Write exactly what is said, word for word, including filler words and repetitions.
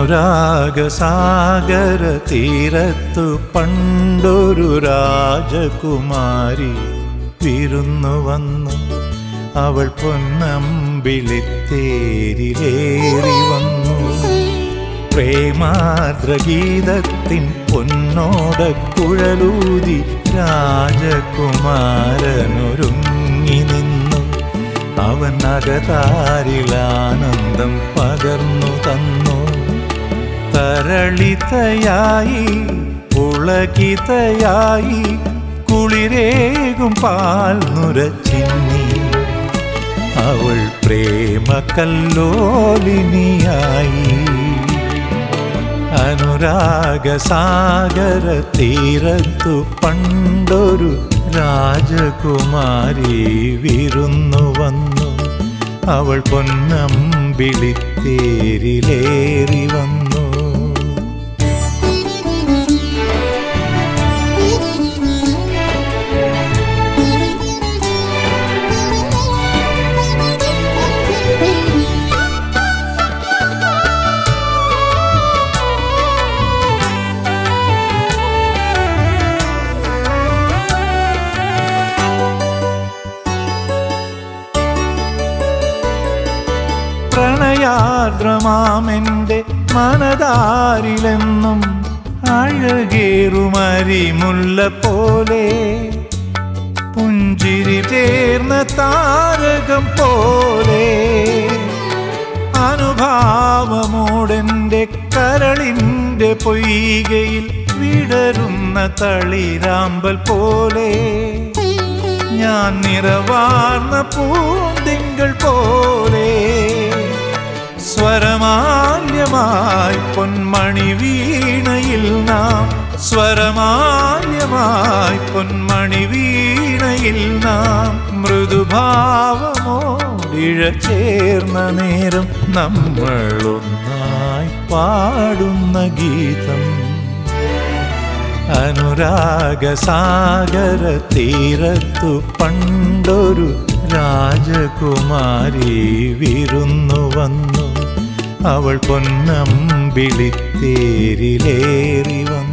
അനുരാഗസാഗര തീരത്തു പണ്ടൊരു രാജകുമാരി വിരുന്നു വന്നു. അവൾ പൊന്നമ്പിളിത്തേരിലേറി വന്നു. പ്രേമാർദ്രഗീതത്തിൻ പൊന്നോടക്കുഴലൂതി രാജകുമാരനൊരുങ്ങി നിന്നു. അവൻ അകതാരിലാനന്ദം പകർന്നു തന്നു. തരളിതയായി പുളകിതയായി കുളിരേകും പാൽ നുരച്ചിന്നി. അവൾ പ്രേമകല്ലോലിനിയായി. അനുരാഗസാഗര തീരത്തു പണ്ടൊരു രാജകുമാരി വിരുന്നു വന്നു. അവൾ പൊന്നമ്പിളിത്തേരിലേറി വന്നു. പ്രണയാർദ്രമാമെൻ്റെ മനതാരിലെന്നും അഴകേറുമരിമുല്ല പോലെ പുഞ്ചിരി ചേർന്ന താരകം പോലെ അനുഭാവമോടെൻ്റെ കരളിൻ്റെ പൊയ്കയിൽ വിടരുന്ന തളിരാമ്പൽ പോലെ ഞാൻ നിറവാർന്ന പൂന്തിങ്കൾ പോലെ സ്വരമാല്യമായി പൊന്മണി വീണയിൽ നാം സ്വരമാല്യമായി പൊന്മണി വീണയിൽ നാം മൃദുഭാവമോടിഴ ചേർന്ന നേരം നമ്മളൊന്നായി പാടുന്ന ഗീതം. അനുരാഗസാഗര തീരത്തു പണ്ടൊരു രാജകുമാരി വിരുന്നു വന്നു. അവൾ പൊന്നമ്പിളിത്തേരിലേറി വന്നു.